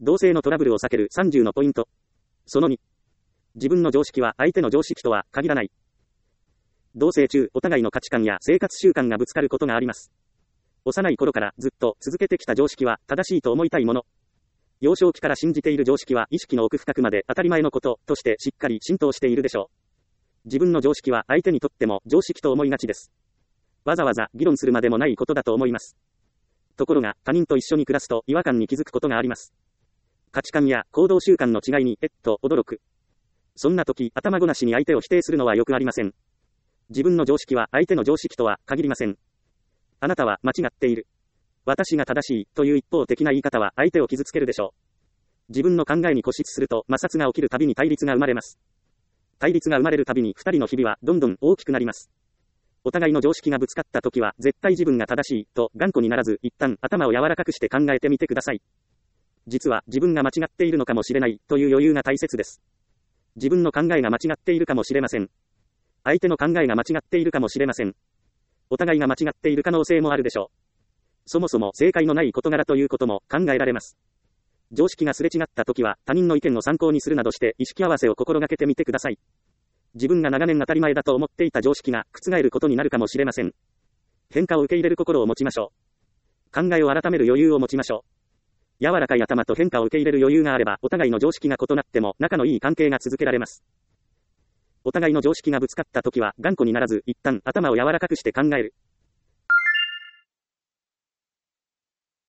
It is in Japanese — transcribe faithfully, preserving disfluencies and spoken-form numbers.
同性のトラブルを避けるさんじゅうのポイント。そのに。自分の常識は相手の常識とは限らない。同棲中、お互いの価値観や生活習慣がぶつかることがあります。幼い頃からずっと続けてきた常識は正しいと思いたいもの。幼少期から信じている常識は意識の奥深くまで当たり前のこととしてしっかり浸透しているでしょう。自分の常識は相手にとっても常識と思いがちです。わざわざ議論するまでもないことだと思います。ところが他人と一緒に暮らすと違和感に気づくことがあります。価値観や行動習慣の違いにえっと驚く。そんな時、頭ごなしに相手を否定するのはよくありません。自分の常識は相手の常識とは限りません。あなたは間違っている。私が正しいという一方的な言い方は相手を傷つけるでしょう。自分の考えに固執すると摩擦が起きるたびに対立が生まれます。対立が生まれるたびに二人の日々はどんどん大きくなります。お互いの常識がぶつかった時は絶対自分が正しいと頑固にならず一旦頭を柔らかくして考えてみてください。実は自分が間違っているのかもしれないという余裕が大切です。自分の考えが間違っているかもしれません。相手の考えが間違っているかもしれません。お互いが間違っている可能性もあるでしょう。そもそも正解のない事柄ということも考えられます。常識がすれ違った時は他人の意見を参考にするなどして意識合わせを心がけてみてください。自分が長年当たり前だと思っていた常識が覆ることになるかもしれません。変化を受け入れる心を持ちましょう。考えを改める余裕を持ちましょう。柔らかい頭と変化を受け入れる余裕があればお互いの常識が異なっても仲のいい関係が続けられます。お互いの常識がぶつかった時は頑固にならず一旦頭を柔らかくして考える。